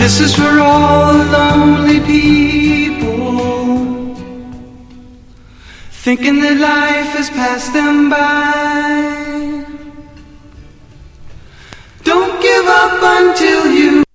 This is for all the lonely people, thinking that life has passed them by. Don't give up until you